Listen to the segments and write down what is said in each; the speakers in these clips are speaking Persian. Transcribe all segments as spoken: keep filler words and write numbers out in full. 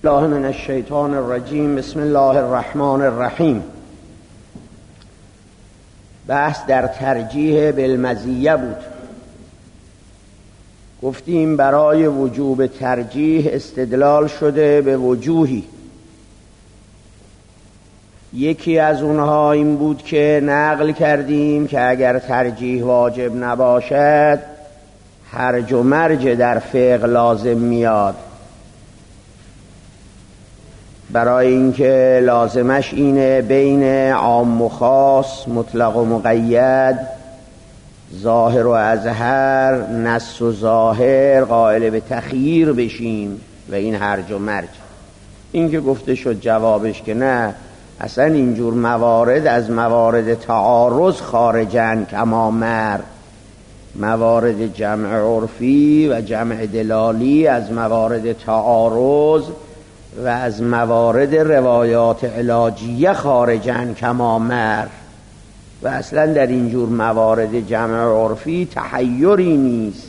الله من الشیطان الرجیم. بسم الله الرحمن الرحیم. بحث در ترجیح بالمزیه بود. گفتیم برای وجوب ترجیح استدلال شده به وجوهی. یکی از اونها این بود که نقل کردیم که اگر ترجیح واجب نباشد هرج و مرج در فقه لازم میاد، برای اینکه لازمش اینه بین عام و خاص، مطلق و مقید، ظاهر و اظهر، نص و ظاهر قائل به تخییر بشیم و این هرج و مرج. این که گفته شد جوابش که نه، اصلا اینجور موارد از موارد تعارض خارجن، کما مر موارد جمع عرفی و جمع دلالی از موارد تعارض و از موارد روایات علاجیه خارجن، کما مر. و اصلا در اینجور موارد جمع عرفی تحیری نیست.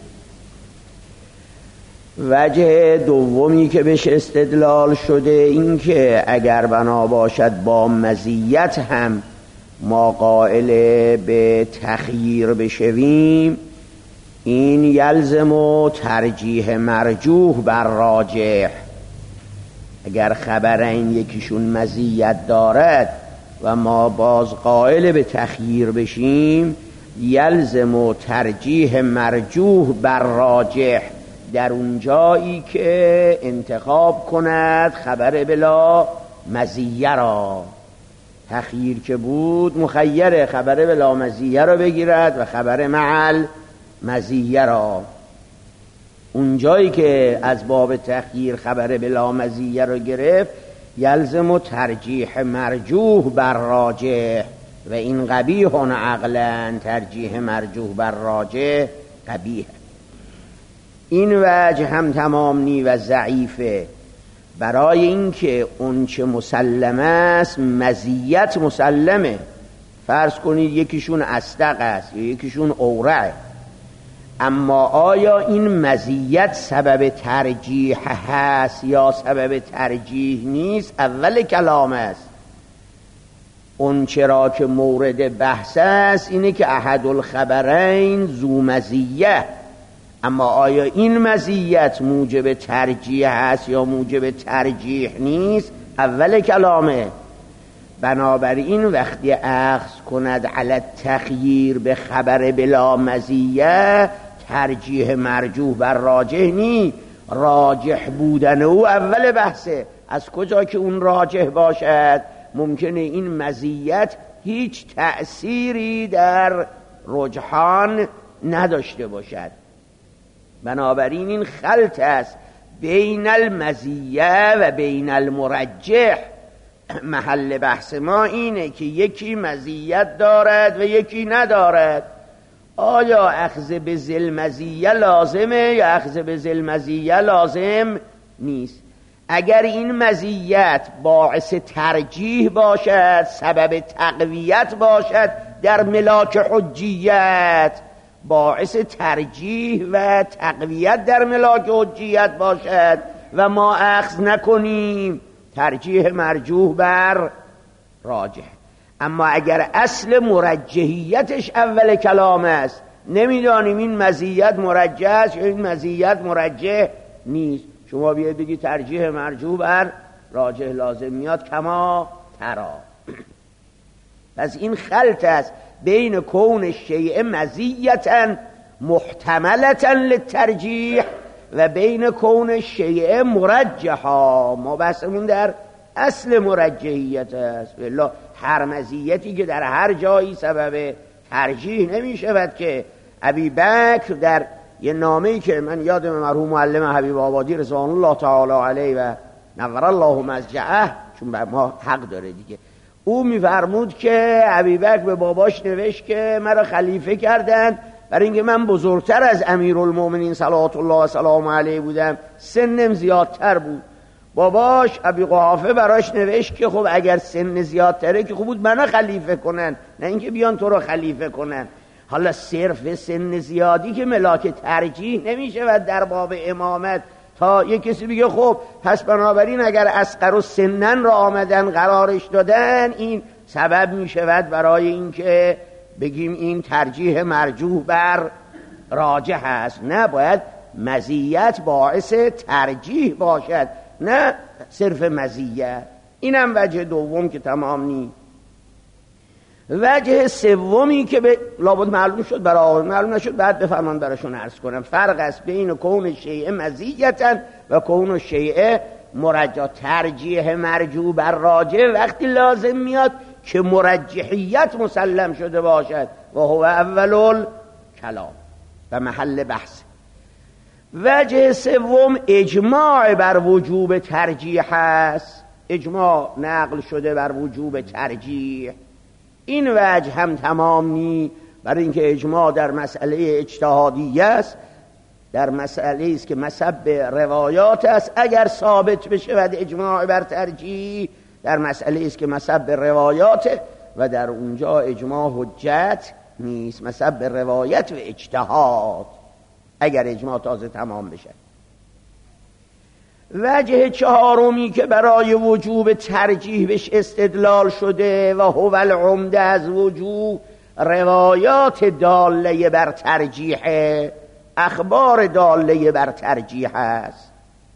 وجه دومی که بهش استدلال شده این که اگر بنا باشد با مزیت هم ما قائل به تخییر بشویم، این یلزم و ترجیح مرجوح بر راجح. اگر خبرین یکیشون مزیت دارد و ما باز قائل به تخییر بشیم، یلزم و ترجیح مرجوح بر راجح در اون جایی که انتخاب کند خبر بلا مزیه را. تخییر که بود مخیر خبر بلا مزیه را بگیرد و خبر معل مزیه را. اون جایی که از باب تخییر خبر بلا مزیه را گرفت، یلزم و ترجیح مرجوح بر راجح و این قبیح عقلا. ترجیح مرجوح بر راجح قبیح. این وجه هم تمام نی و ضعیفه، برای اینکه اون چه مسلمه است مزیت مسلمه. فرض کنید یکیشون اصدق است یا یکیشون اورع، اما آیا این مزیت سبب ترجیح هست یا سبب ترجیح نیست؟ اول کلام است. اون چرا که مورد بحث است اینه که احد الخبرین ذو مزیه، اما آیا این مزیت موجب ترجیح هست یا موجب ترجیح نیست؟ اول کلامه. بنابراین وقتی اخذ کند علی تخییر به خبر بلا مزیه، ترجیح مرجوح بر راجح نی، راجح بودن او اول بحثه. از کجا که اون راجح باشد ممکنه این مزیت هیچ تأثیری در رجحان نداشته باشد. بنابراین این خلط است بین المزیه و بین المرجح. محل بحث ما اینه که یکی مزیت دارد و یکی ندارد. آیا اخذ به ذی مزیه لازمه یا اخذ به ذی مزیه لازم نیست؟ اگر این مزیت باعث ترجیح باشد، سبب تقویت باشد در ملاک حجیت، باعث ترجیح و تقویت در ملاک حجیت باشد و ما اخذ نکنیم، ترجیح مرجوح بر راجح. اما اگر اصل مرجحیتش اول کلام است، نمیدانیم این مزیت مرجح است یا این مزیت مرجح نیست، شما بیاید بگی ترجیح مرجوح بر راجح لازم میاد، کما ترا. پس این خلط است بین کون شیء مزیتا محتملتا للترجیح و بین کون شیء مرجحا. ما بحثمون در اصل مرجحیت است. بالله هر مزیتی که در هر جایی سبب ترجیح نمی شود که. ابی بکر در یه نامه‌ای که من یادم مرحوم معلم حبیب آبادی رضوان الله تعالی علیه و نور الله مضجعه، چون به ما حق داره دیگه، او میفرمود که ابی بکر به باباش نوشت که مرا خلیفه کردند برای اینکه من بزرگتر از امیرالمومنین صلوات الله و سلام علیه بودم، سنم زیادتر بود. باباش ابی قحافه براش نوشت که خب اگر سن زیادتره که خوب بود منو خلیفه کنن، نه اینکه بیان تو رو خلیفه کنن. حالا صرف سن زیادی که ملاک ترجیح نمیشه و در باب امامت تا یک کسی بگه خب پس بنابراین اگر اصغر و سنن را آمدن قرارش دادن این سبب می شود برای اینکه بگیم این ترجیح مرجوح بر راجح هست. نه، باید مزیت باعث ترجیح باشد، نه صرف مزیت. اینم وجه دوم که تمام نی. وجه سومی که به لابد معلوم شد برای آقایون، معلوم نشد بعد بفرمان براشون عرض کنم. فرق است بین کون شیء مزیتا و کون شیء مرجح. ترجیح مرجوح بر راجح وقتی لازم میاد که مرجحیت مسلم شده باشد و هو اول کلام و محل بحث. وجه سوم اجماع بر وجوب ترجیح است. اجماع نقل شده بر وجوب ترجیح. این وجه هم تمام نی، برای اینکه اجماع در مسئله اجتهادیه است، در مسئله است که مصب روایات است. اگر ثابت بشه و اجماع بر ترجیح، در مسئله است که مصب روایات و در اونجا اجماع حجت نیست، مصب روایت و اجتهاد، اگر اجماع تازه تمام بشه. وجه چهارمی که برای وجوب ترجیح بهش استدلال شده و هو العمده از وجوب، روایات داله بر ترجیح، اخبار داله بر ترجیح است.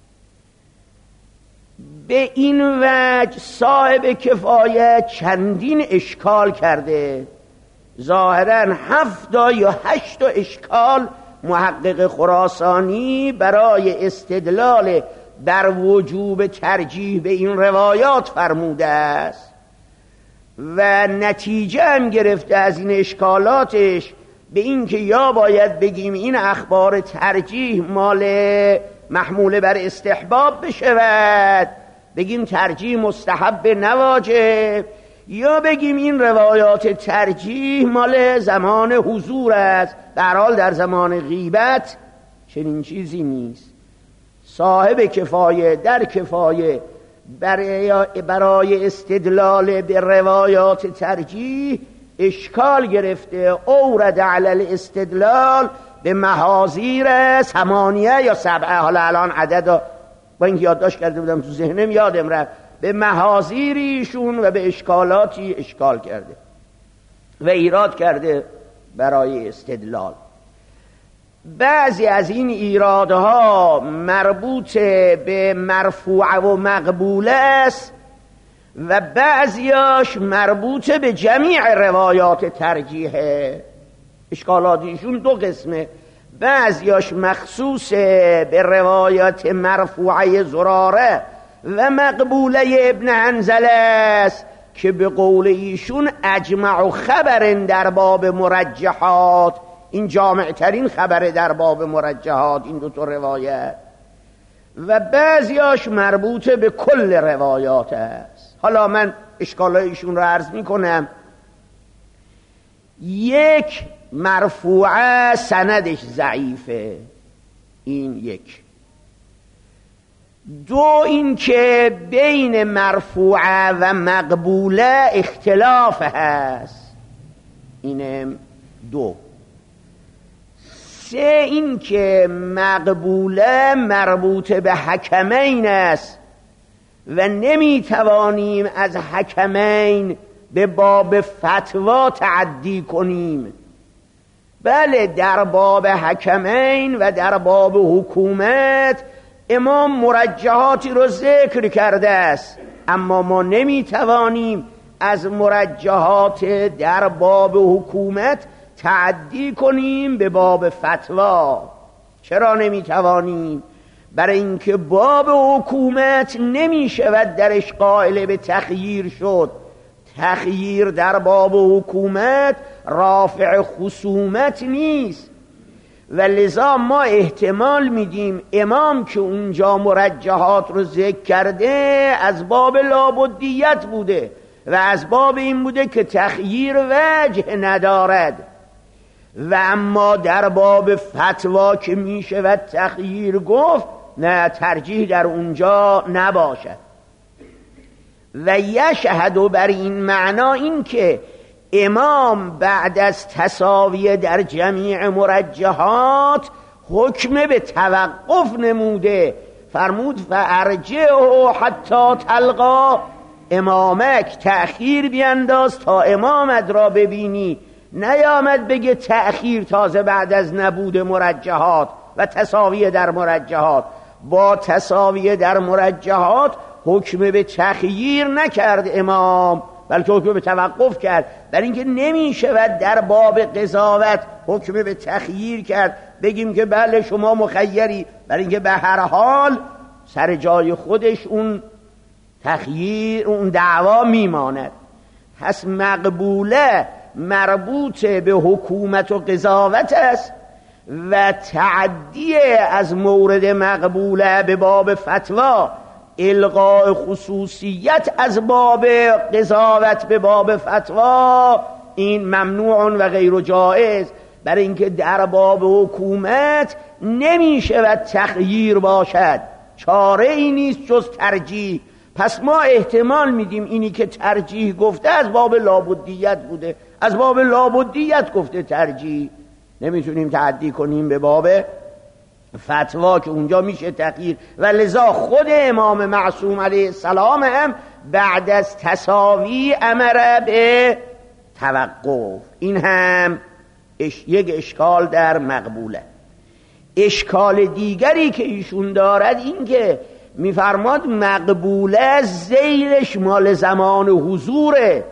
به این وجه صاحب کفایه چندین اشکال کرده، ظاهراً هفت یا هشت اشکال محقق خراسانی برای استدلال در وجوب ترجیح به این روایات فرموده است و نتیجه هم گرفته از این اشکالاتش به این که یا باید بگیم این اخبار ترجیح مال محمول بر استحباب بشود، بگیم ترجیح مستحب نواجب، یا بگیم این روایات ترجیح مال زمان حضور است، در حال در زمان غیبت چنین چیزی نیست. صاحب کفایه در کفایه برای, برای استدلال به روایات ترجیح اشکال گرفته، اورد علی الاستدلال به محاذیر ثمانیه یا سبعه، حالا الان عدد با اینکه یادداشت کرده بودم تو ذهنم یادم رفت، به محاذیریشون و به اشکالاتی اشکال کرده و ایراد کرده برای استدلال. بعضی از این ایرادها مربوط به مرفوع و مقبوله است و بعضیاش مربوط به جمیع روایات ترجیحه. اشکالاتیشون دو قسمه، بعضیاش مخصوص به روایات مرفوعه زراره و مقبوله ابن حنظله است که به قول ایشون اجمع خبر در باب مرجحات، این جامع ترین خبر در باب مرجحات این دو تا روایت، و بعضیاش مربوط به کل روایات است. حالا من اشکالایشون رو عرض می کنم. یک، مرفوعه سندش ضعیفه، این یک. دو، این که بین مرفوعه و مقبوله اختلاف هست، اینم دو. سه، این که مقبوله مربوط به حکمین است و نمیتوانیم از حکمین به باب فتوا تعدی کنیم. بله، در باب حکمین و در باب حکومت امام مرجحاتی رو ذکر کرده است، اما ما نمیتوانیم از مرجحات در باب حکومت تعدی کنیم به باب فتوا. چرا نمیتوانیم؟ برای اینکه باب حکومت نمیشود درش قائل به تخییر شد. تخییر در باب حکومت رافع خصومت نیست و لذا ما احتمال میدیم امام که اونجا مرجحات رو ذکر کرده از باب لابدیت بوده و از باب این بوده که تخییر وجه ندارد، و اما در باب فتوا که میشود تخییر گفت، نه، ترجیح در اونجا نباشد. و یشهد بر این معنا این که امام بعد از تساوی در جمیع مرجحات حکم به توقف نموده فرمود فارجعه حتی تلقا امامک، تأخیر بینداز تا امامت را ببینی. نیامد بگه تأخیر تازه بعد از نبود مرجحات و تساوی در مرجحات. با تساوی در مرجحات حکم به تخییر نکرد امام، بلکه حکم به توقف کرد. در اینکه نمی شود در باب قضاوت حکم به تخییر کرد، بگیم که بله شما مخیری، برای اینکه به هر حال سر جای خودش اون تخییر، اون دعوا میماند. پس مقبوله مربوط به حکومت و قضاوت است و تعدی از مورد مقبوله به باب فتوا، الغاء خصوصیت از باب قضاوت به باب فتوا، این ممنوع و غیر جائز. برای اینکه در باب حکومت نمی شود تخییر باشد، چاره ای نیست جز ترجیح. پس ما احتمال میدیم اینی که ترجیح گفته از باب لابدیت بوده، از باب لابدیت گفته ترجیح. نمیتونیم تعدی کنیم به باب فتوا که اونجا میشه تغییر. و لذا خود امام معصوم علیه السلام هم بعد از تساوی امر به توقف. این هم اش یک اشکال در مقبوله. اشکال دیگری که ایشون دارد این که میفرماد مقبوله زیلش مال زمان حضوره،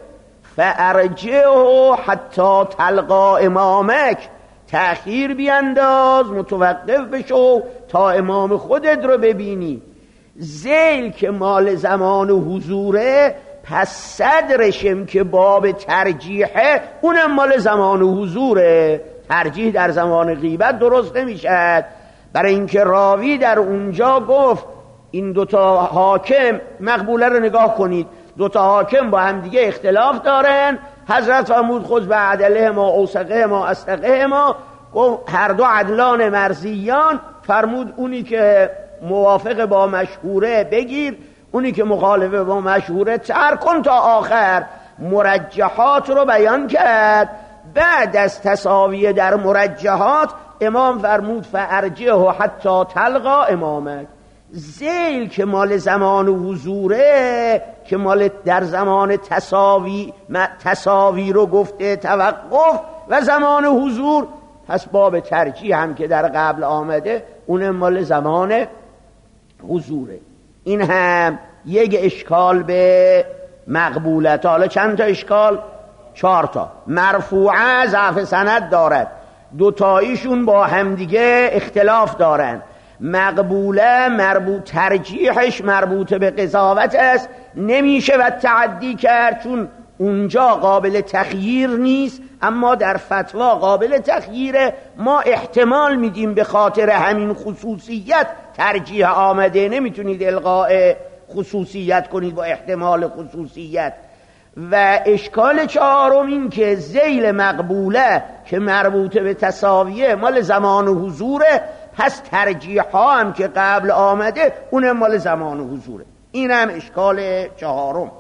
فارجعه حتی تلقا امامک، تأخیر بینداز، متوقف بشو تا امام خودت رو ببینی. زیل که مال زمان حضوره، پس صدرشم که باب ترجیحه اونم مال زمان حضوره. ترجیح در زمان غیبت درست نمیشد، برای اینکه راوی در اونجا گفت این دوتا حاکم، مقبوله رو نگاه کنید، دوتا حاکم با هم دیگه اختلاف دارن، حضرت فرمود خود به عدله ما اوثقه ما استقه ما، هر دو عدلان مرضیان، فرمود اونی که موافق با مشهوره بگیر، اونی که مخالف با مشهوره ترک کن تا آخر. مرجحات رو بیان کرد. بعد از تساوی در مرجحات امام فرمود فارجعه حتی تلقا امامک. زیل که مال زمان حضوره، که مال در زمان تساوی تساوی رو گفته توقف و زمان حضور، پس باب ترجیح هم که در قبل آمده اون مال زمان حضوره. این هم یک اشکال به مقبولت. حالا چند تا اشکال؟ چهار تا. مرفوعه ضعف سند دارد، دوتاییشون با همدیگه اختلاف دارن. مقبوله مربوط ترجیحش مربوط به قضاوت است، نمیشه و تعدی کرد چون اونجا قابل تخییر نیست، اما در فتوا قابل تخییره. ما احتمال میدیم به خاطر همین خصوصیت ترجیح آمده، نمیتونید الغاء خصوصیت کنید با احتمال خصوصیت. و اشکال چهارم این که ذیل مقبوله که مربوط به تساویه مال زمان و حضوره، پس ترجیح ها هم که قبل آمده اون مال زمان و حضوره. این هم اشکال چهارم.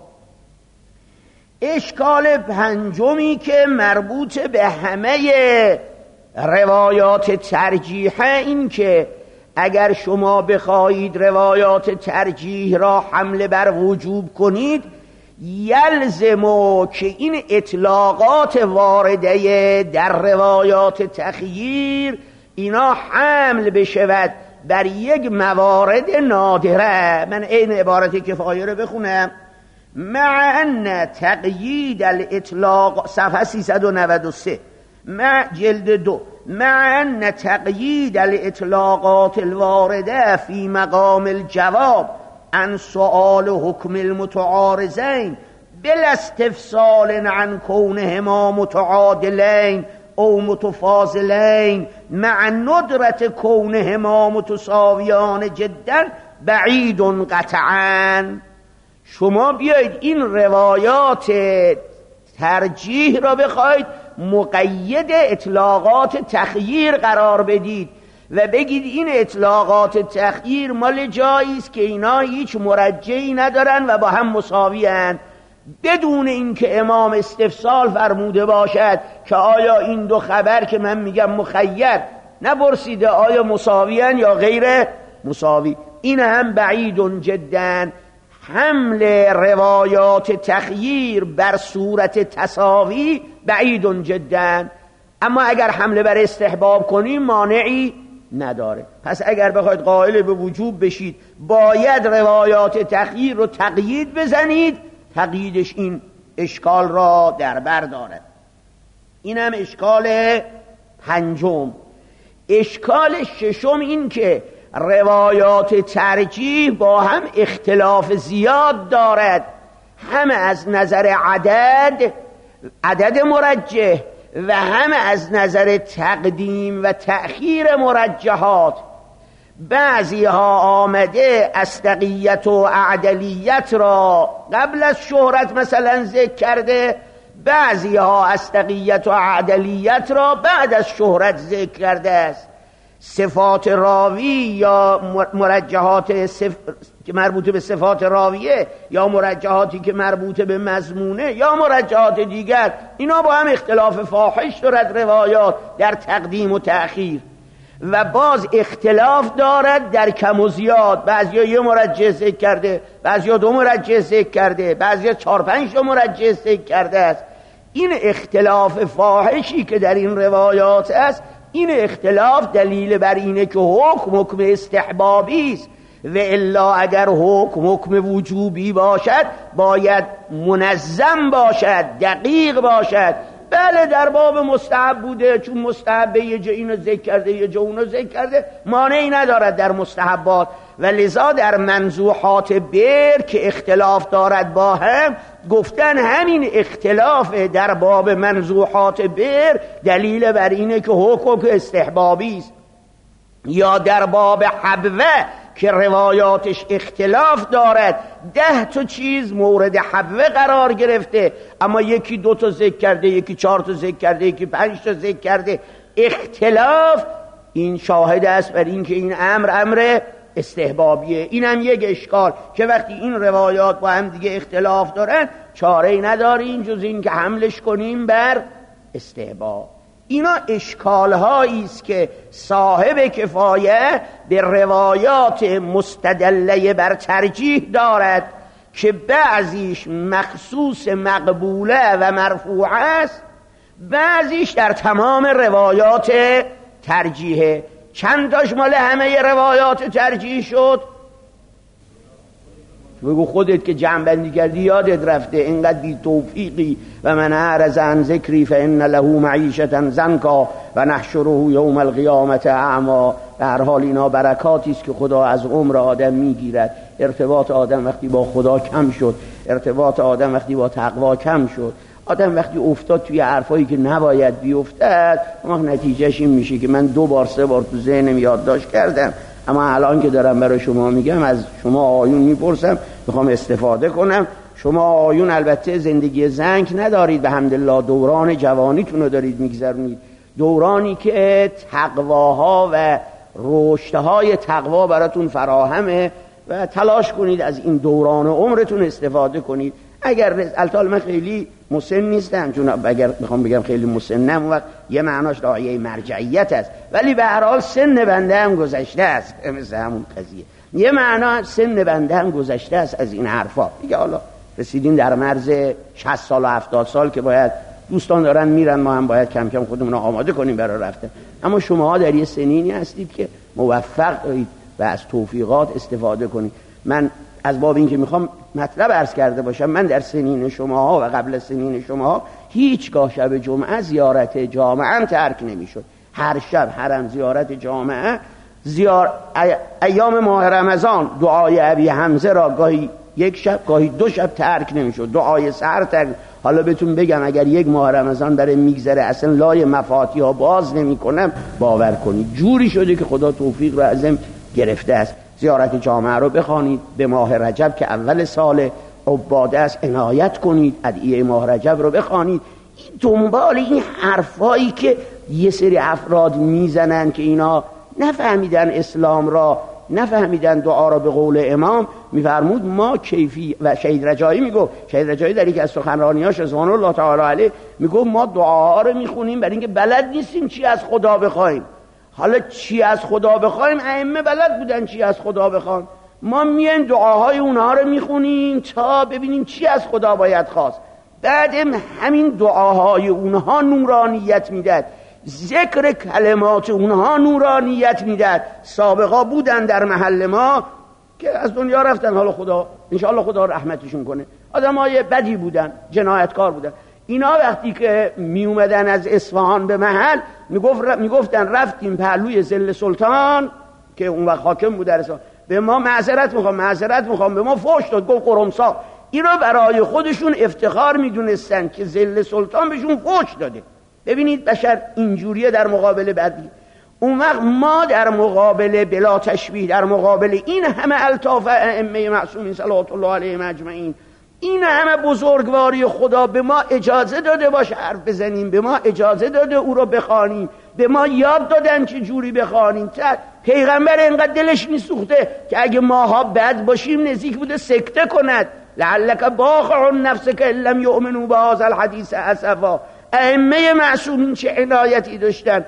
اشکال پنجمی که مربوط به همه روایات ترجیحه، این که اگر شما بخواهید روایات ترجیح را حمل بر وجوب کنید، یلزمو که این اطلاقات وارده در روایات تخییر اینا حمل بشود بر یک موارد نادره. من این عبارت کفایه رو بخونم. مع ان تقیید الاطلاق، صفحه سیصد و نود و سه، مع جلد دو، مع ان تقیید الاطلاقات الوارده فی مقام الجواب عن سؤال حکم المتعارضین بلا استفصال عن کونهما متعادلین او متفاضلین مع ندرت کونهما متساویان جدا بعید قطعا. شما بیایید این روایات ترجیح را بخواید مقید اطلاقات تخییر قرار بدید و بگید این اطلاقات تخییر مال جایی است که اینا هیچ مرجعی ندارن و با هم مساوی‌اند، بدون اینکه امام استفصال فرموده باشد که آیا این دو خبر که من میگم مخیر، نپرسیده آیا مساوی‌اند یا غیر مساوی. این هم بعید جدا. حمل روایات تخییر بر صورت تساوی بعید جدا، اما اگر حمله بر استحباب کنیم مانعی نداره. پس اگر بخواید قائل به وجوب بشید باید روایات تخییر رو تقیید بزنید، تقییدش این اشکال را در بر دارد. این هم اشکال پنجم. اشکال ششم این که روایات ترجیح با هم اختلاف زیاد دارد، هم از نظر عدد عدد مرجح و هم از نظر تقدیم و تأخیر مرجحات. بعضی ها آمده اصدقیت و اعدلیت را قبل از شهرت مثلا ذکر کرده، بعضی ها اصدقیت و اعدلیت را بعد از شهرت ذکر کرده است. صفات راوی یا مرجحات صف... که مربوطه به صفات راویه، یا مرجحاتی که مربوطه به مضمونه، یا مرجحات دیگر، اینا با هم اختلاف فاحش دارد روایات در تقدیم و تأخیر. و باز اختلاف دارد در کم و زیاد، بعضیا یه مرجح ذکر کرده، بعضیا دو مرجح ذکر کرده، بعضیا چهار پنج تا مرجح ذکر کرده است. این اختلاف فاحشی که در این روایات است، این اختلاف دلیل بر اینه که حکم حکم استحبابی است، و الا اگر حکم حکم وجوبی باشد باید منظم باشد، دقیق باشد. بله در باب مستحب بوده، چون مستحب یه جا اینو ذکر کرده یه جا اونو ذکر کرده، مانعی ندارد در مستحبات. و لذا در منزوحات بر که اختلاف دارد با هم، گفتن همین اختلاف در باب منزوحات بر دلیل بر اینه که حکم استحبابی است. یا در باب حبوه که روایاتش اختلاف دارد، ده تا چیز مورد حبوه قرار گرفته، اما یکی دو تا ذکر کرده، یکی چهار تا ذکر کرده، یکی پنج تا ذکر کرده. اختلاف این شاهد است بر این که این امر امر استحبابیه. این هم یک اشکال که وقتی این روایات با هم دیگه اختلاف دارن چاره‌ای نداریم جز این که حملش کنیم بر استحباب. اینا اشکال‌هایی است که صاحب کفایه به روایات مستدله بر ترجیح دارد که بعضیش مخصوص مقبوله و مرفوع است، بعضیش در تمام روایات ترجیحه. چند تاش مال همه روایات ترجیح شد؟ بگو خودت که جمع بندی کردی یادت رفته. اینقدر بی توفیقی. و من اعرض عن ذکری فان له معیشة ضنکا و نحشره یوم القیامة اعمی. به هر حال اینا برکاتی است که خدا از عمر آدم میگیرد. ارتباط آدم وقتی با خدا کم شد، ارتباط آدم وقتی با تقوا کم شد، آدم وقتی افتاد توی حرفایی که نباید بیفتد، اما نتیجهش این میشه که من دو بار سه بار تو ذهنم یادداشت کردم، اما الان که دارم برای شما میگم از شما آیون میپرسم، میخوام استفاده کنم. شما آیون البته زندگی زنگ ندارید، به حمدالله دوران جوانیتون رو دارید میگذرونید، دورانی که تقواها و رشدهای تقوا براتون فراهمه و تلاش کنید از این دوران عمرتون استفاده کنید. اگر البته من خیلی مسن نیستم، چون اگر میخوام بگم خیلی مسنم وقت یه معناش داعیه مرجعیت است، ولی به هر حال سن بنده هم گذشته است، مثل همون قضیه یه معنا سن بنده هم گذشته است از این حرفا دیگه. حالا رسیدیم در مرز شصت سال و هفتاد سال که باید دوستان دارن میرن، ما هم باید کم کم خودمون رو آماده کنیم برای رفتن. اما شما در یه سنینی هستید که موفق دارید و از توفیقات استفاده کنید. من از باب این که میخوام مطلب عرض کرده باشم، من در سنین شماها و قبل از سنین شماها هیچگاه شب جمعه زیارت جامعه ترک نمیشد. هر شب حرم زیارت جامعه، زیار... ای... ایام ماه رمضان دعای ابی حمزه را گاهی یک شب گاهی دو شب ترک نمیشد، دعای سحر ترک. حالا بهتون بگم اگر یک ماه رمضان برای میگذره اصلا لای مفاتیح ها باز نمی کنم، باور کنید جوری شده که خدا توفیق رو ازم گرفته است. زیارت جامعه رو بخوانید، به ماه رجب که اول سال عباده است عنایت کنید، ادعیه ماه رجب رو بخوانید. دنبال این حرفایی که یه سری افراد میزنن که اینا نفهمیدن اسلام را، نفهمیدن دعا را، به قول امام میفرمود ما کیفی و شهید رجایی میگو، شهید رجایی در یکی از سخنرانیاش رضوان الله تعالی علیه میگو ما دعاها رو میخونیم برای اینکه بلد نیستیم چی از خدا بخوایم. حالا چی از خدا بخوایم؟ ائمه بلد بودن چی از خدا بخوان. ما میایم دعاهای اونها رو میخونیم تا ببینیم چی از خدا باید خواست. بعد همین دعاهای اونها نورانیت میداد، ذکر کلمات اونها نورانیت میداد. سابقا بودن در محل ما که از دنیا رفتن، حالا خدا انشاءالله خدا رحمتشون کنه، آدمای بدی بودن، جنایتکار بودن. اینا وقتی که می اومدن از اصفهان به محل میگفت میگفتن رفتیم پهلوی ذل سلطان که اون وقت حاکم بود در اصفهان، به ما معذرت میخوام معذرت میخوام به ما فحش داد، گفت قرمسا. اینا برای خودشون افتخار میدونستن که ذل سلطان بهشون فحش داده. ببینید بشر اینجوریه در مقابل بدی. اون وقت ما در مقابل بلا تشبیه، در مقابل این همه الطاف ائمه معصومین صلوات الله علیهم اجمعین، این همه بزرگواری خدا، به ما اجازه داده باشه حرف بزنیم، به ما اجازه داده او رو بخوانیم، به ما یاد دادن چه جوری بخوانیم. پیغمبر اینقدر دلش میسوخته که اگه ماها بد باشیم نزدیک بوده سکته کند. لعلک باخع نفسک ان لم یؤمنوا بهذا الحدیث اسفا. ائمه معصومین چه عنایتی داشتن.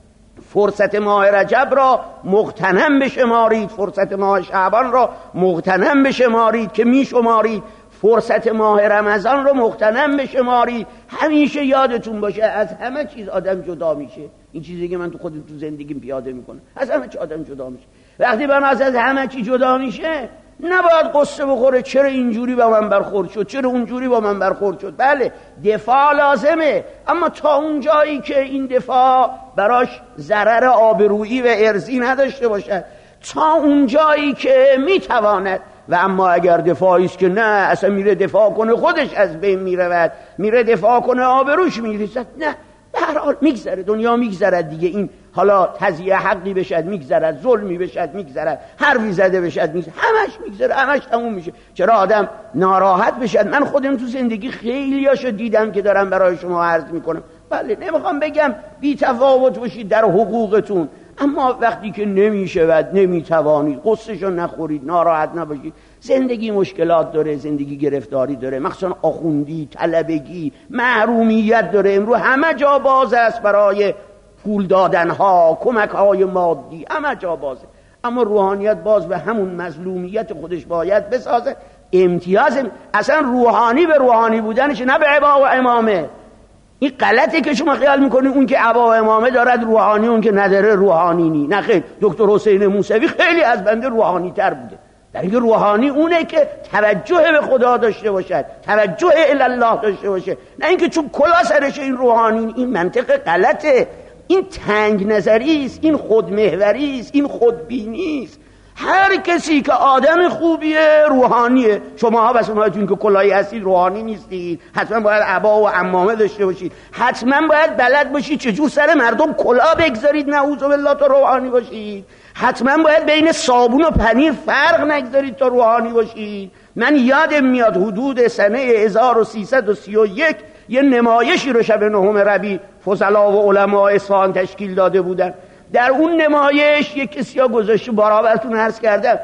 فرصت ماه رجب را مغتنم بشمارید، فرصت ماه شعبان را مغتنم بشمارید که میشمارید، فرصت ماه رمضان رو مغتنم بشمارید. همیشه یادتون باشه از همه چیز آدم جدا میشه. این چیزی که من تو خود تو زندگیم پیاده میکنم، از همه چیز آدم جدا میشه. وقتی بناز از همه چیز جدا میشه نباید قصه بخوره چرا اینجوری با من برخورد شد، چرا اونجوری با من برخورد شد. بله دفاع لازمه، اما تا اون جایی که این دفاع براش ضرر آبرویی و ارضی نداشته باشه، تا اون جایی که میتواند. و اما اگر دفاعی است که نه اصلا میره دفاع کنه خودش از بین میرود، میره دفاع کنه آبروش میریزد، نه به هر حال میگذره، دنیا میگذرد دیگه. این حالا تضییع حقی بشد میگذرد، ظلمی بشد میگذرد، حرفی زده بشد میگذرد، همش میگذره، همش تموم میشه. چرا آدم ناراحت بشد؟ من خودم تو زندگی خیلیاشو دیدم که دارم برای شما عرض میکنم. بله نمیخوام بگم بی تفاوت باشید در حقوقتون، اما وقتی که نمیشود، نمیتوانید، قصهشو نخورید، ناراحت نباشید. زندگی مشکلات داره، زندگی گرفتاری داره، مخصوصا آخوندی، طلبگی، محرومیت داره. امروز همه جا باز است برای پول دادنها، کمکهای مادی، همه جا بازه. اما روحانیت باز به همون مظلومیت خودش باید بسازه. امتیاز اصلا روحانی به روحانی بودنش، نه به عبا و امامه. این غلطه که شما خیال میکنید اون که عبا و امامه دارد روحانی، اون که نداره روحانی نی. نه خیلی. دکتر حسین موسوی خیلی از بنده روحانی تر بوده. در اینکه روحانی اونه که توجه به خدا داشته باشد، توجه الی الله داشته باشه، نه اینکه چون کلا سرش این روحانی. این منطق غلطه، این تنگ نظری است، این خودمحوری است، این خودبینی است. هر کسی که آدم خوبیه روحانیه. شماها بس اونهاتون که کلاهی هستید روحانی نیستید، حتما باید عبا و عمامه داشته باشید، حتما باید بلد باشید چجور سر مردم کلاه بگذارید، نعوذ بالله، تا روحانی باشید. حتما باید بین صابون و پنیر فرق نگذارید تا روحانی باشید. من یادم میاد حدود سنه هزار و سیصد و سی و یک یه نمایشی رو شب نهم ربیع فضلا و علما اصفهان تشکیل داده بودن. در اون نمایش یک کسی ها گذاشته، بارها براتون عرض کردم،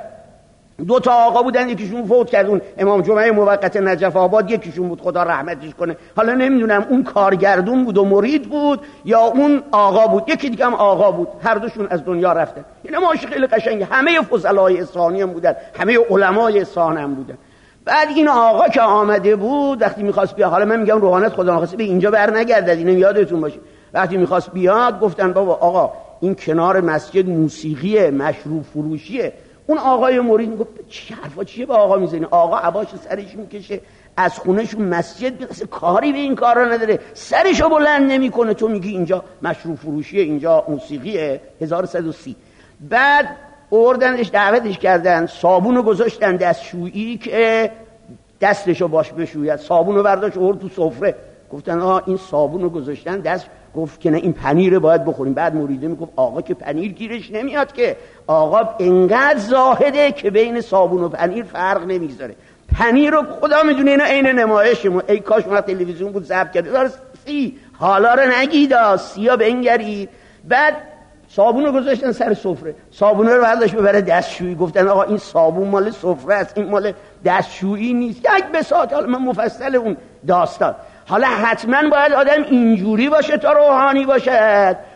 دو تا آقا بودن، یکیشون فوت کرد، اون امام جمعه موقت نجف آباد، یکیشون بود خدا رحمتش کنه. حالا نمیدونم اون کارگردون بود و مرید بود یا اون آقا بود، یکی دیگه هم آقا بود، هر دوشون از دنیا رفتن. این نمایش خیلی قشنگه، همه فضلای اصفهانی هم بودن، همه علمای اصفهان هم بودن. بعد این آقا که آمده بود وقتی میخواست بیا، حالا من میگم روحانیت خدا نخواسته به اینجا بر نگردد، اینو یادتون باشه. وقتی میخواست بیاد گفتن بابا آقا این کنار مسجد موسیقیه، مشروب فروشیه. اون آقای مرید میگفت چه حرفا چیه با آقا میزنی؟ آقا عباش سرش میکشه از خونهشون مسجد میرسه، کاری به این کارا نداره، سرشو بلند نمیکنه. تو میگی اینجا مشروب فروشیه، اینجا موسیقیه. هزار و صد و سی بعد آوردنش، دعوتش کردن، صابونو گذاشتن دستشویی که دستشو باش بشوید. صابونو برداشت آورد تو سفره، گفتن آها این صابونو گذاشتن دست. گفت که نه این پنیر باید بخوریم. بعد مریده میگفت آقا که پنیر گیرش نمیاد، که آقا انقدر زاهده که بین صابون و پنیر فرق نمیذاره. پنیر رو خدا میدونه اینا عین نمایشمون. ای کاش ما تلویزیون بود ضبط کرد. دار سی حالا رو نگیدا سیا بنگرید. بعد صابون رو گذاشتن سر سفره، صابون رو برداشت ببره دستشویی. گفتن آقا این صابون مال سفره است، این مال دستشویی نیست. یک بساط حالا من مفصل اون داستان. حالا حتما باید آدم اینجوری باشه تا روحانی باشد.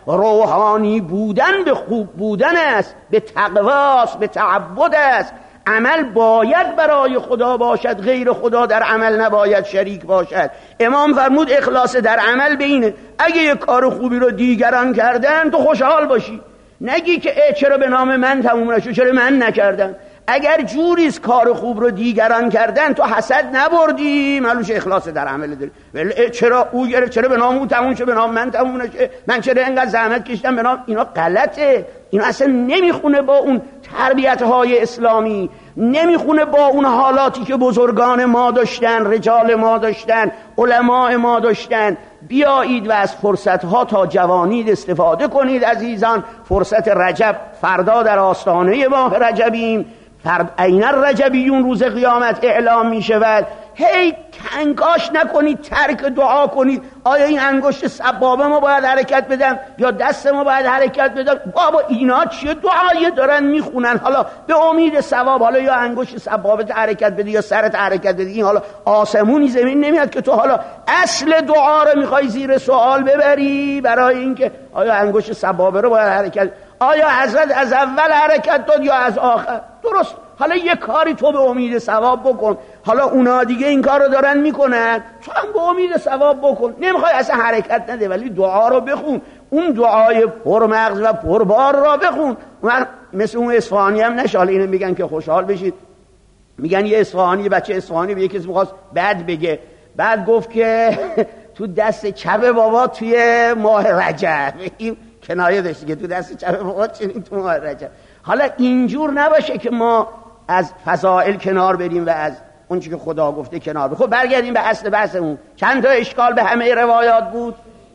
روحانی بودن به خوب بودن است، به تقواست، به تعبد است. عمل باید برای خدا باشد، غیر خدا در عمل نباید شریک باشد. امام فرمود اخلاص در عمل بینه. اگه یک کار خوبی رو دیگران کردن تو خوشحال باشی، نگی که اه چرا به نام من تموم نشد، چرا من نکردم. اگر جوریست کار خوب رو دیگران کردن تو حسد نبردی، معلومش اخلاص در عمل داری. ولی چرا او گرفت، چرا به نام او تموم شد، به نام من تموم نشه، من چرا اینقدر زحمت کشیدم به نام. اینا غلطه، اینا اصلا نمیخونه با اون تربیت های اسلامی، نمیخونه با اون حالاتی که بزرگان ما داشتن، رجال ما داشتن، علماء ما داشتن. بیایید و از فرصت ها تا جوانید استفاده کنید عزیزان. فرصت رجب فردا در آستانه ماه رجبیم، فرد عین الرجبیون روز قیامت اعلام می شود. هی کنکاش نکنید، ترک دعا کنید. آیا این انگشت سبابه ما باید حرکت بدم یا دست ما باید حرکت بدم؟ بابا اینا چیه؟ دعایی دارن میخونن، حالا به امید ثواب. حالا یا انگشت سبابه حرکت بده یا سرت حرکت بده، این حالا آسمونی زمین نمیاد که تو حالا اصل دعا رو میخوای زیر سوال ببری برای اینکه آیا انگشت سبابه رو باید حرکت، آیا حضرت از اول حرکت داد یا از آخر. درست، حالا یه کاری تو به امید ثواب بکن. حالا اونا دیگه این کار رو دارن میکنن، تو هم به امید ثواب بکن. نمیخوای اصلا حرکت نده ولی دعا رو بخون، اون دعای پرمغز و پربار را بخون. مثل اون اصفهانی هم نشه. حالا اینو میگن که خوشحال بشید، میگن یه اصفهانی، یه بچه اصفهانی به یکی میخواست بد بگه، بعد گفت که تو دست چپ بابا توی ماه رجب. این کنایه داشتی که تو دست چپ بابا چنین تو ماه رجب. حالا اینجور نباشه که ما از فضائل کنار بریم و از اون چی که خدا گفته کنار بریم. خب برگردیم به اصل بحثمون. چند تا اشکال به همه روایات بود؟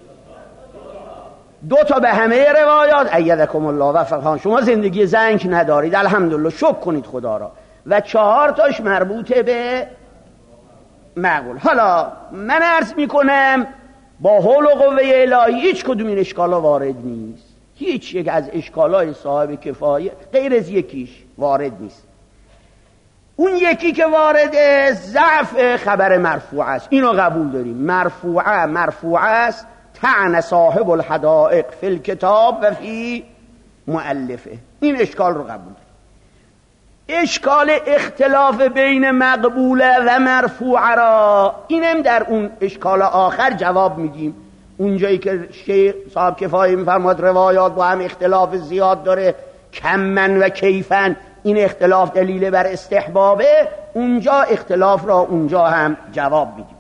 دو تا به همه روایات. ایدکم الله و فقهان. شما زندگی زنگ ندارید، الحمدلله، شکر کنید خدا را. و چهار تاش مربوطه به معقول. حالا من عرض میکنم با حول و قوه الهی هیچ کدوم این اشکالا وارد نیست. هیچ یک از اشکالای صاحب کفایه غیر از یکیش وارد نیست. اون یکی که وارد ضعف خبر مرفوع است، اینو قبول داریم. مرفوعه مرفوعه است، طعن صاحب الحدائق فی الکتاب و فی مؤلفه. این اشکال رو قبول داریم. اشکال اختلاف بین مقبوله و مرفوعه را اینم در اون اشکال آخر جواب میدیم. اونجایی که شیخ صاحب کفایه میفرماد روایات با هم اختلاف زیاد داره، کمن و کیفن، این اختلاف دلیل بر استحبابه، اونجا اختلاف را اونجا هم جواب میدیم.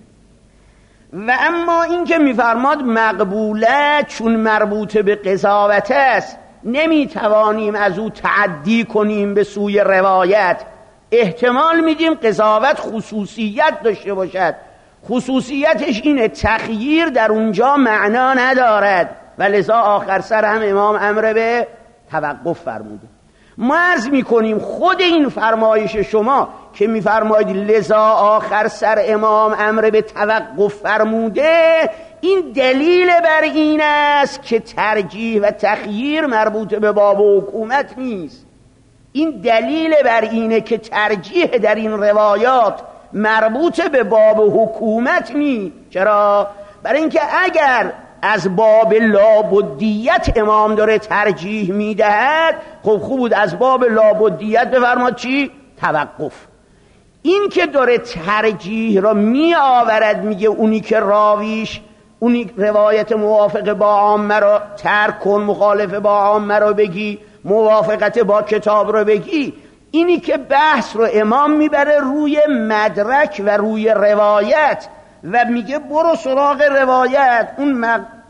و اما این که میفرماد مقبوله چون مربوط به قضاوت است، نمیتوانیم از او تعدی کنیم به سوی روایت. احتمال میدیم قضاوت خصوصیت داشته باشد. خصوصیتش اینه تخییر در اونجا معنا ندارد و لذا آخر سر هم امام امر به توقف فرموده. ما عرض میکنیم خود این فرمایش شما که میفرمایید لذا آخر سر امام امر به توقف فرموده، این دلیل بر این است که ترجیح و تخییر مربوط به باب و حکومت نیست. این دلیل بر اینه که ترجیح در این روایات مربوط به باب و حکومت نیست. چرا؟ برای اینکه اگر از باب لابدیت امام داره ترجیح میدهد، خب خوب بود از باب لابدیت بفرماد چی؟ توقف. این که داره ترجیح را می آورد، میگه اونی که راویش اونی روایت موافق با عامه را ترک کن، مخالف با عامه را بگی، موافقت با کتاب را بگی، اینی که بحث رو امام میبره روی مدرک و روی روایت و میگه برو سراغ روایت، اون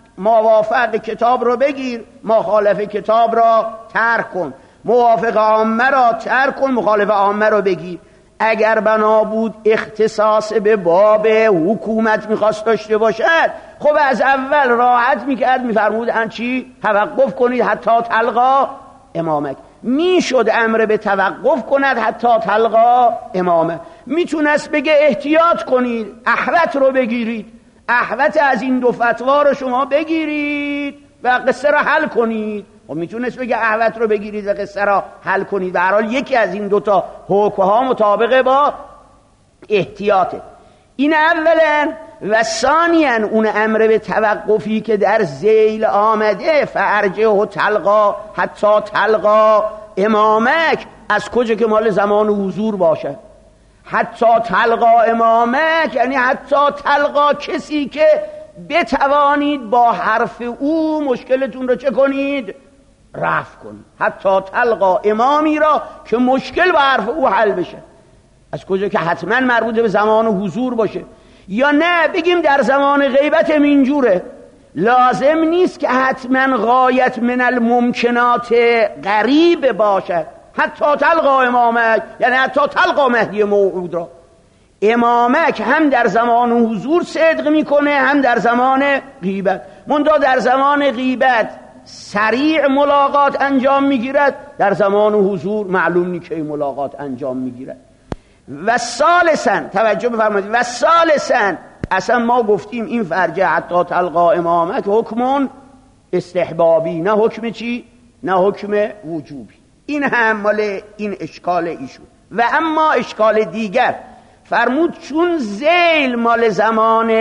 موافق کتاب رو بگیر، مخالف کتاب را ترک کن، موافق عامه را ترک کن، مخالف عامه را بگیر. اگر بنا بود اختصاص به باب حکومت میخواست داشته باشد، خب از اول راحت میکرد، میفرمود چی؟ توقف کنید حتی تلقا امامک. میشد امر به توقف کند حتی تلقا امامه. میتونست بگه احتیاط کنید، احوت رو بگیرید، احوت از این دو فتوا رو شما بگیرید و قصه را حل کنید. و میتونست بگه احوت رو بگیرید و قصه را حل کنید. به هر حال یکی از این دوتا حکم‌ها مطابقه با احتیاطه. این اولا. و ثانیاً اون امر به توقفی که در ذیل آمده، فرجه و تلقا حتی تلقا امامک، از کجا که مال زمان حضور باشه. حتی تلقا امامک یعنی حتی تلقا کسی که بتوانید با حرف او مشکلتون رو چه کنید؟ رفع کنید. حتی تلقا امامی را که مشکل با حرف او حل بشه. از کجا که حتما مربوط به زمان حضور باشه. یا نه بگیم در زمان غیبت اینجوره، لازم نیست که حتما غایت من الممکنات قریب باشد. حتی تلقا امامک یعنی حتی تلقا مهدی موعود را. امامک هم در زمان حضور صدق میکنه هم در زمان غیبت. منتها در زمان غیبت سریع ملاقات انجام میگیرد، در زمان حضور معلوم نیست که ملاقات انجام میگیرد. و ثالثاً توجه بفرمایید، و ثالثاً اصلا ما گفتیم این فرجه حتی تلقا امامک حکم استحبابی، نه حکم چی؟ نه حکم وجوبی. این هم مال این اشکال ایشون. و اما اشکال دیگر فرمود چون ذیل مال زمان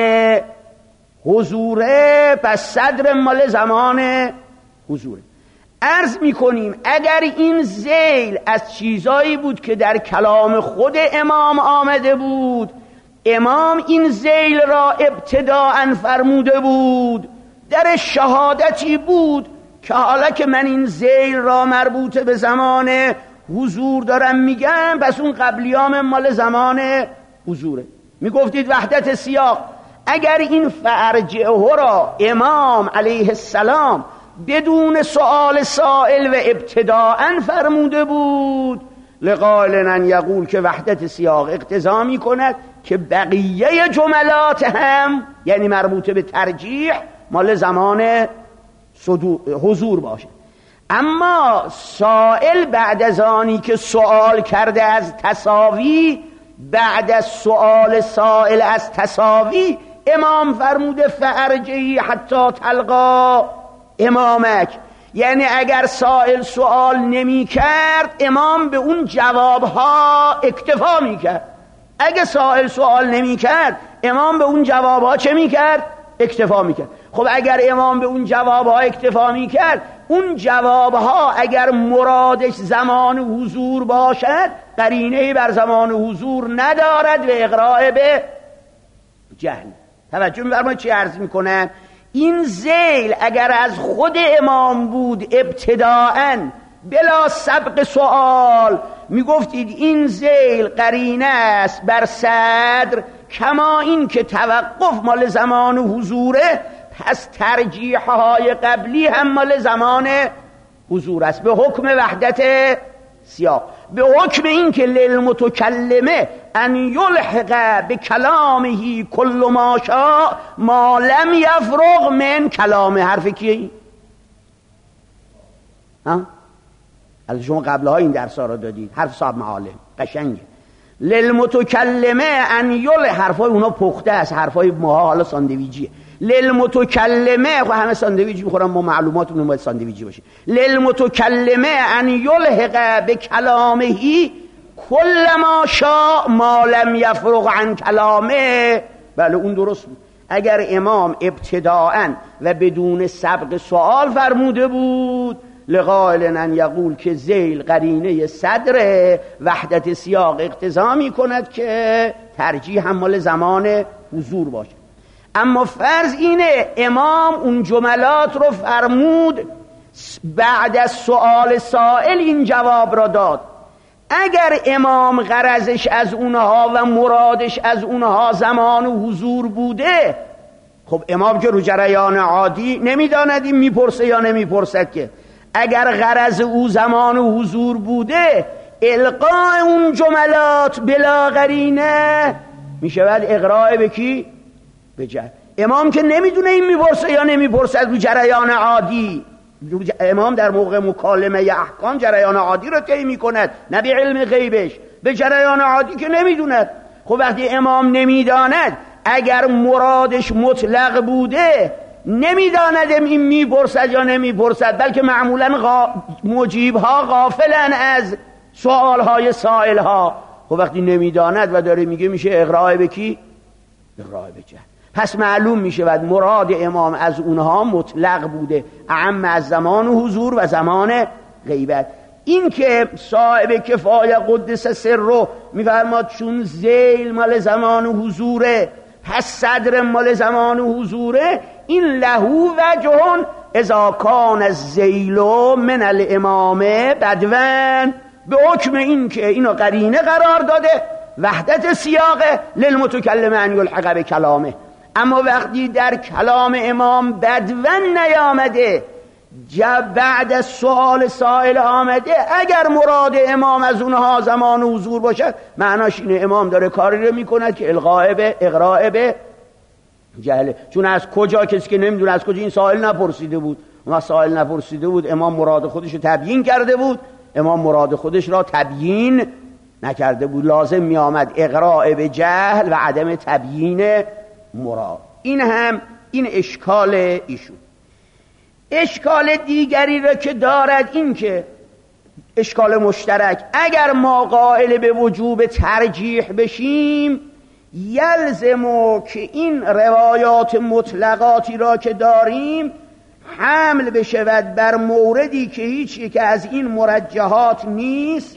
حضوره پس صدر مال زمان حضوره. عرض میکنیم اگر این ذیل از چیزایی بود که در کلام خود امام آمده بود، امام این ذیل را ابتداء فرموده بود، در شهادتی بود که حالا که من این ذیل را مربوط به زمان حضور دارم میگم، پس اون قبلیام مال زمان حضوره. میگفتید وحدت سیاق. اگر این فرجعه را امام علیه السلام بدون سؤال سائل و ابتداء فرموده بود، لقائل ان یقول که وحدت سیاق اقتضا می کند که بقیه جملات هم یعنی مربوط به ترجیح مال زمان حضور باشه. اما سائل بعد از آنی که سؤال کرده از تساوی، بعد از سؤال سائل از تساوی، امام فرموده فارجعی حتی تلقا امامک. یعنی اگر سائل سوال نمی کرد امام به اون جوابها اکتفا می کرد. اگه سائل سوال نمی کرد امام به اون جوابها چه می کرد؟ اکتفا می کرد. خب اگر امام به اون جوابها اکتفا می کرد، اون جوابها اگر مرادش زمان حضور باشد قرینه‌ای بر زمان حضور ندارد و اقراء به جهل. توجه می‌فرمایید چی عرض میکنم؟ این ذیل اگر از خود امام بود ابتداءً بلا سبق سوال، میگفتید این ذیل قرینه است بر صدر، کما این که توقف مال زمان حضوره، پس ترجیحهای قبلی هم مال زمان حضور است به حکم وحدت سیاق، به حکم این که للمتکلمه ان یلحق به کلامه کل ما شاء ما لم یفرغ من کلامه. حرف کیه؟ ها؟ الان شما قبلها این درس‌ها رو دادید، حرف صاحب معالم قشنگه. للمتکلمه ان یل، حرفای اونا پخته است، حرفای ماها حالا ساندویجیه. للمتکلمه، خب همه ساندویج میخورن، ما معلوماتمون باید ساندویجی باشه. للمتکلمه ان یلحق به کلامه کل ما شاء ما لم یفرغ عن کلامه. بله اون درست بود. اگر امام ابتداءً و بدون سبق سوال فرموده بود، لقائل ان یقول که ذیل قرینه صدر وحدت سیاق اقتضا می کند که ترجیح هم مال زمان حضور باشه. اما فرض اینه امام اون جملات رو فرمود، بعد از سؤال سائل این جواب را داد. اگر امام غرضش از اونها و مرادش از اونها زمان حضور بوده، خب امام که رو جریان عادی نمیداندیم میپرسه یا نمیپرسد که. اگر غرض او زمان حضور بوده، القاء اون جملات بلا قرینه میشود اقراء به کی؟ به جهل. امام که نمیدونه این میپرسه یا نمیپرسد رو جریان عادی. امام در موقع مکالمه ی احکام جریان عادی رو طی میکند، نه به علم غیبش، به جریان عادی که نمیدوند. خب وقتی امام نمیداند، اگر مرادش مطلق بوده، نمیداند این میپرسد یا نمیپرسد، بلکه معمولا غا... مجیبها غافلن از سوالهای سائلها. خب وقتی نمیداند و داره میگه، میشه اقراء به کی؟ اقراء به جهل. پس معلوم می شود مراد امام از اونها مطلق بوده، اعم از زمان حضور و زمان غیبت. این که صاحب کفایه قدس سر رو میفرماد چون ذیل مال زمان حضوره پس صدر مال زمان حضوره، این لهو وجهون اذا کان الذیل من الامامه بدون، به حکم این که اینو قرینه قرار داده وحدت سیاقه للمتکلم ان یلحق به کلامه. اما وقتی در کلام امام بدون نیامده، بعد از سوال سائل آمده، اگر مراد امام از اونها زمان حضور باشد، معناش اینه امام داره کاری رو میکند که الغاء به اقراء به جهله. چون از کجا، کسی که نمیدونه از کجا، این سائل نپرسیده بود، اما سائل نپرسیده بود، امام مراد خودش رو تبیین کرده بود، امام مراد خودش را تبیین نکرده بود، لازم می آمد اقراء به جهل و عدم تبیین مراد. این هم این اشکال ایشون. اشکال دیگری را که دارد این که اشکال مشترک، اگر ما قائل به وجوب ترجیح بشیم، یلزمو که این روایات مطلقاتی را که داریم حمل بشود بر موردی که هیچ یک از این مرجحات نیست،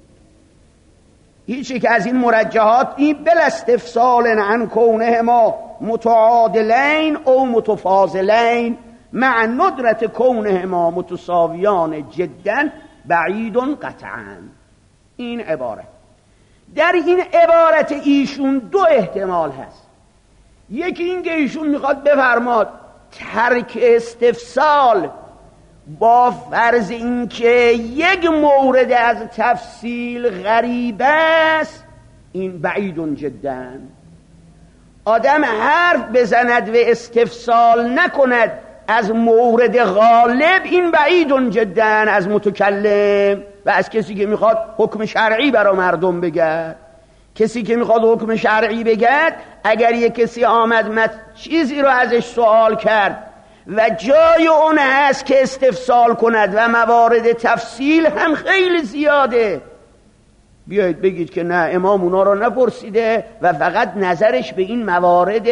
هیچ یک از این مرجحات نیست، بلا استفصال عن کونهما متعادلین او متفاضلین مع ندرت کونهما متساویان جدا بعید قطعا. این عبارت، در این عبارت ایشون دو احتمال هست. یکی این که ایشون میخواد بفرماد ترک استفصال با فرض این که یک مورد از تفصیل غریب است، این بعید جدا. آدم حرف بزند و استفصال نکند از مورد غالب، این بعید جدا از متکلم و از کسی که میخواد حکم شرعی برای مردم بگه. کسی که میخواد حکم شرعی بگه، اگر یک کسی آمد مت چیزی رو ازش سوال کرد و جای اون هست که استفصال کند و موارد تفصیل هم خیلی زیاده، بیایید بگید که نه، امام اونا رو نپرسیده و فقط نظرش به این موارد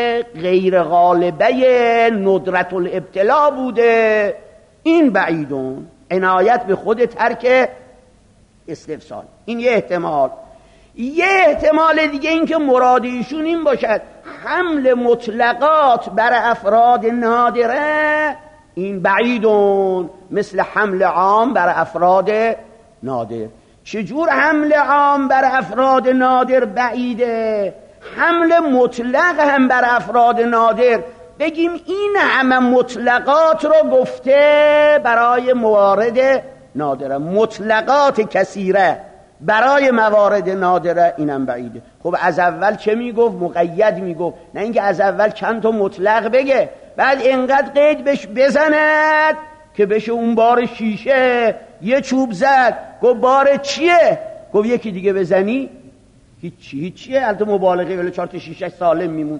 غیر غالبه ندرت الابتلا بوده، این بعیدون. عنایت به خود ترک استفصال. این یه احتمال. یه احتمال دیگه این که مرادیشون این باشد حمل مطلقات بر افراد نادره، این بعیدون، مثل حمل عام بر افراد نادر. چجور حمل عام بر افراد نادر بعیده؟ حمل مطلق هم بر افراد نادر، بگیم این همه مطلقات رو گفته برای موارد نادره، مطلقات کثیره برای موارد نادره، اینم بعیده. خب از اول چه میگفت؟ مقید میگفت، نه اینکه از اول چند تا مطلق بگه بعد اینقدر قید بش بزند که بشه اون بار شیشه. یه چوب زد، گفت بار چیه؟ گفت یکی دیگه بزنی هیچی هیچیه، البته مبالغه، ولی چهار تا شیشه سالم میمون.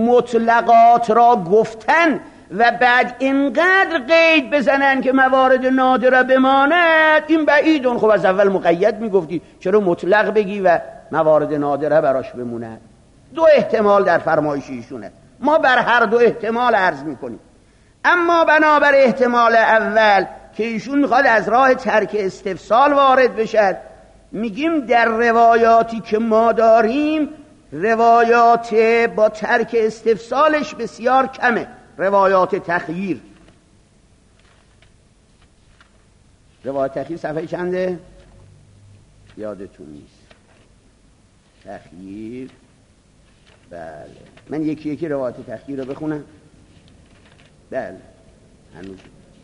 مطلقات را گفتن و بعد اینقدر قید بزنن که موارد نادره بماند، این بعیدون. خب از اول مقید میگفتی، چرا مطلق بگی و موارد نادره براش بمونه؟ دو احتمال در فرمایش ایشونه، ما بر هر دو احتمال عرض میکنیم. اما بنابر احتمال اول که ایشون میخواد از راه ترک استفصال وارد بشد، میگیم در روایاتی که ما داریم روایات با ترک استفصالش بسیار کمه. روایات تخییر، روایات تخییر صفحه چنده؟ یادتون نیست. تخییر، بله، من یکی یکی روایات تخییر رو بخونم. بله، هنوز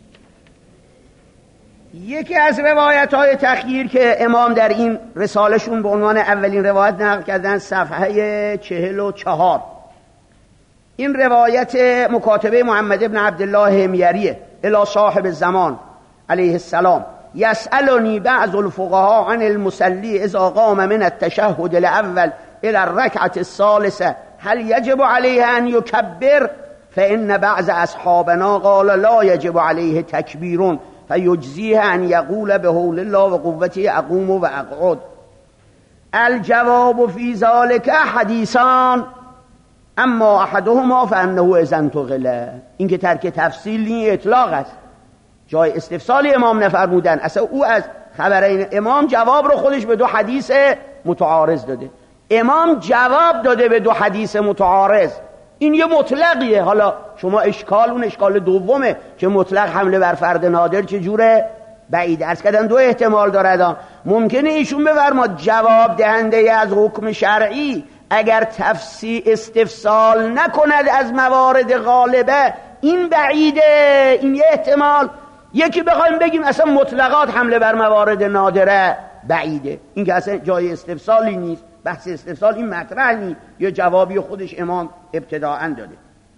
یکی از روایت های تخییر که امام در این رسالشون به عنوان اولین روایت نقل کردن، صفحه چهل و چهار، این روایت مکاتبه محمد ابن عبدالله حمیریه الی صاحب الزمان علیه السلام: یسألنی بعض الفقهاء عن المصلی اذا قام من التشهد الاول الى الركعة الثالثة هل یجب علیه ان یکبر؟ فإن بعض اصحابنا قال لا یجب علیه تکبیر فیجزیه ان یقول بحول الله و قوته اقوم و اقعد. الجواب فی ذلك حدیثان. اما احدهما فانه اذن تغله. این که ترک تفصیل نی، اطلاق است. جای استفسالی امام نفرمودن، اصلا او از خبرین امام جواب رو خودش به دو حدیث متعارض داده. امام جواب داده به دو حدیث متعارض، این یه مطلقیه. حالا شما اشکال اون اشکال دومه که مطلق حمله بر فرد نادر چجوره؟ بعید. عرض کردن دو احتمال دارد. ممکنه ایشون بفرماد جواب دهنده از حکم شرعی اگر تفسیر استفسال نکند از موارد غالبه، این بعیده، این یه احتمال. یکی بخوایم بگیم اصلا مطلقات حمله بر موارد نادره، بعیده. این که اصلا جای استفسالی نیست، بحث استفسال این مطرح نیست، یا جوابی خودش امام ابتداءً داده.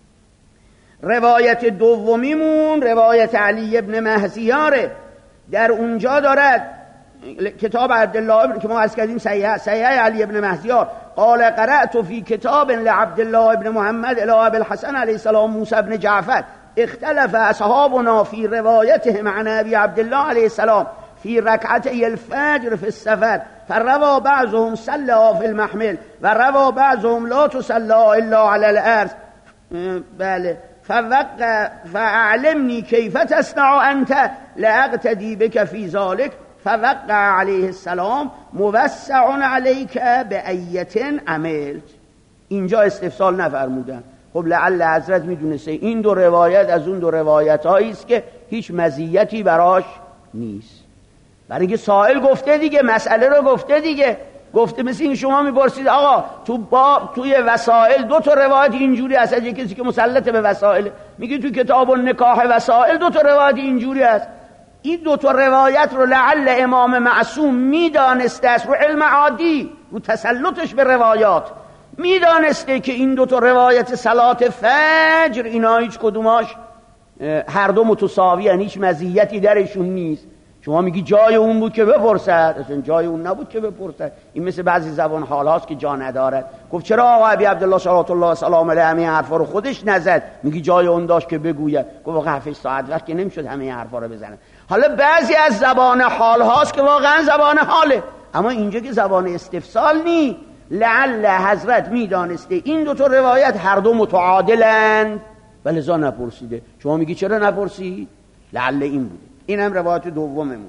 روایت دومیمون روایت علی ابن مهزیاره. در اونجا دارد کتاب عبدالله که ما از کردیم صحیح صحیح علی ابن مهزیار قال قرأت فی کتاب لعبدالله ابن محمد الی ابی الحسن علیه السلام موسی ابن جعفر اختلف اصحابنا فی روایتهم عن ابی عبدالله علیه السلام فی رکعتی الفجر فی السفر فروا بعضهم صلى فی المحمل و روا بعضهم لا تصلى الا علی الارض. بله. فوقع فاعلمنی کیف تصنع انت لاقتدی بک فی ذلک فوقع علیه السلام موسع علیک بایت عملت. اینجا استفسال نفرمودن. خب لعل حضرت میدونسته این دو روایت از اون دو روایت هایی است که هیچ مزیتی براش نیست. برای اینکه سائل گفته دیگه، مسئله رو گفته دیگه، گفته مثل این شما میپرسید آقا تو با توی وسائل دو تا روایت اینجوری هست، از کسی که مسلط به وسائل میگه تو کتاب النکاح وسائل دو تا روایت اینجوری هست. این دو تا روایت رو لعل امام معصوم میدانسته است، رو علم عادی، رو تسلطش به روایات میدانسته که این دو تا روایت صلات فجر اینا هیچ کدوماش هر دو متساوی ان، هیچ مزیتی درشون نیست. شما میگی جای اون بود که بپرسد، اصلا جای اون نبود که بپرسد. این مثل بعضی زبان حال هاست که جا ندارد. گفت چرا آقا ابی عبدالله صلوات الله و سلام علیه همه حرفا رو خودش نزد؟ میگی جای اون داشت که بگوید. گفت واقعا هفت ساعت وقت که نمیشد همه حرفا رو بزنن. حالا بعضی از زبان حال هاست که واقعا زبان حاله، اما اینجا که زبان استفسال نی. لعل حضرت میدانسته این دو تا روایت هر دو متعادلند ولذا نپرسیده. شما میگی چرا نپرسید؟ لعل این بوده. این هم روایت دوممون.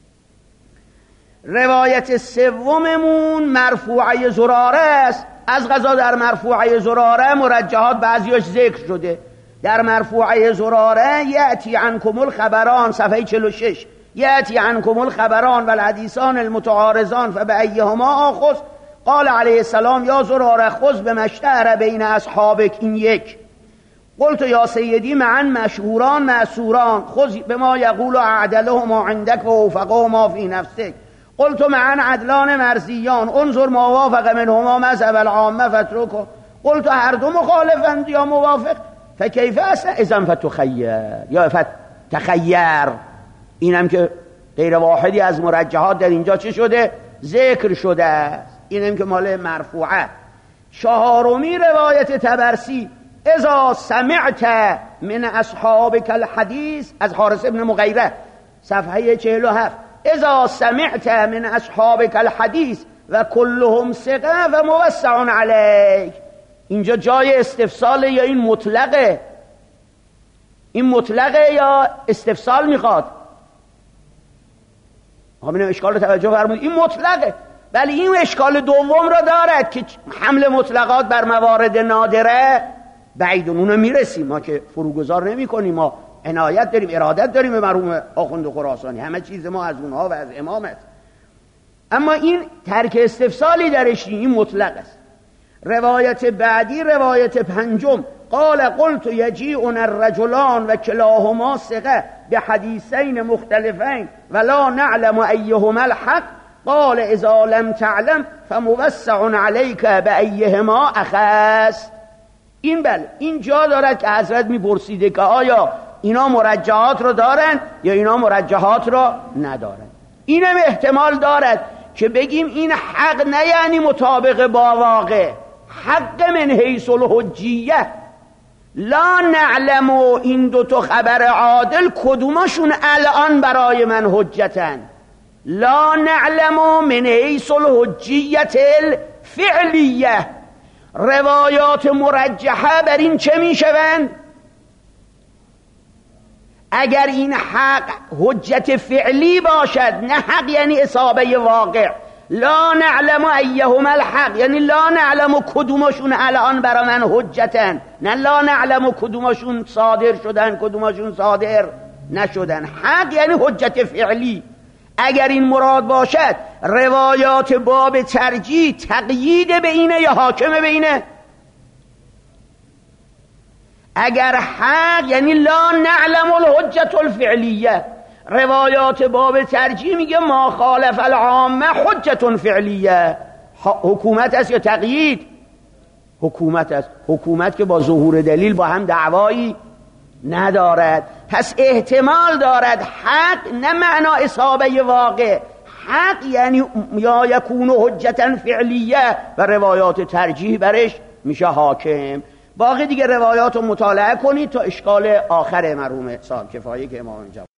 روایت سوممون مرفوعه زراره است. از قضا در مرفوعه زراره مرجحات بعضیاش ذکر شده. در مرفوعه زراره یأتی عنکم الخبران صفحه چهل و شش یأتی عنکم الخبران و الحدیثان المتعارضان فبأیهما آخذ قال علیه السلام یا زراره خذ بمشتهر بین اصحابک. این یک. قلت یا سیدی معا مشهوران معصوران خذ بما یقول اعدلهما عندك و اوفقهما فی نفسك. قلت معا عدلان مرزیان انظر ما وافق منهما مذهب العامه فاترکه. قلت هر دو مخالفند یا موافق فکیف است اذن فتخیر یا فتخیر. اینم که غیر واحدی از مرجحات در اینجا چه شده؟ ذکر شده است. اینم که مال مرفوعه. چهارمی روایت طبرسی اذا سمعت من اصحابک الحدیث از حارث ابن مغیره صفحه چهل و هفت اذا سمعت من اصحابک الحدیث و کلهم ثقه و موسع علیک. اینجا جای استفسال یا این مطلقه؟ این مطلقه یا استفسال میخواد؟ همین اشکال رو توجه فرمودید. این مطلقه، ولی این اشکال دوم را دارد که حمل مطلقات بر موارد نادره بعیدون. اونو میرسیم، ما که فروگذار نمی کنیم، ما عنایت داریم، ارادت داریم به مرحوم آخوند خراسانی، همه چیز ما از اونها و از امامت. اما این ترک استفسالی درش، این مطلق است. روایت بعدی روایت پنجم قال قلت یجیعنا الرجلان و کلاهما ثقه بحدیثین مختلفین ولا نعلم ایهما الحق قال اذا لم تعلم فموسع علیک بایهما اخذت. این بله، این جا دارد که حضرت میپرسیده که آیا اینا مرجحات رو دارن یا اینا مرجحات رو ندارن. اینم احتمال دارد که بگیم این حق نه یعنی مطابق با واقع، حق من حیث الحجیه. لا نعلم این دو تا خبر عادل کدومشون الان برای من حجتن. لا نعلم من حیث الحجیت الفعلیه. روایات مرجحه بر این چه می شوند؟ اگر این حق حجت فعلی باشد، نه حق یعنی اصابه واقع، لا نعلم ایهما الحق یعنی لا نعلم کدومشون الان برا من حجتن، نه لا نعلم کدومشون صادر شدن کدومشون صادر نشدن. حق یعنی حجت فعلی. اگر این مراد باشد روایات باب ترجیح تقیید به اینه یا حاکم به اینه؟ اگر حق یعنی لا نعلم الحجت الفعلیه، روایات باب ترجیح میگه ما خالف العامه حجت فعلیه. حکومت است یا تقیید؟ حکومت است. حکومت که با ظهور دلیل با هم دعوایی ندارد، پس احتمال دارد حق نه معنا اصابه واقع، حق یعنی یا یکون حجتا فعلیه و روایات ترجیح برش میشه حاکم. باقی دیگه روایات رو مطالعه کنید تا اشکال آخر مرحوم صاحب کفایه که امام اینجا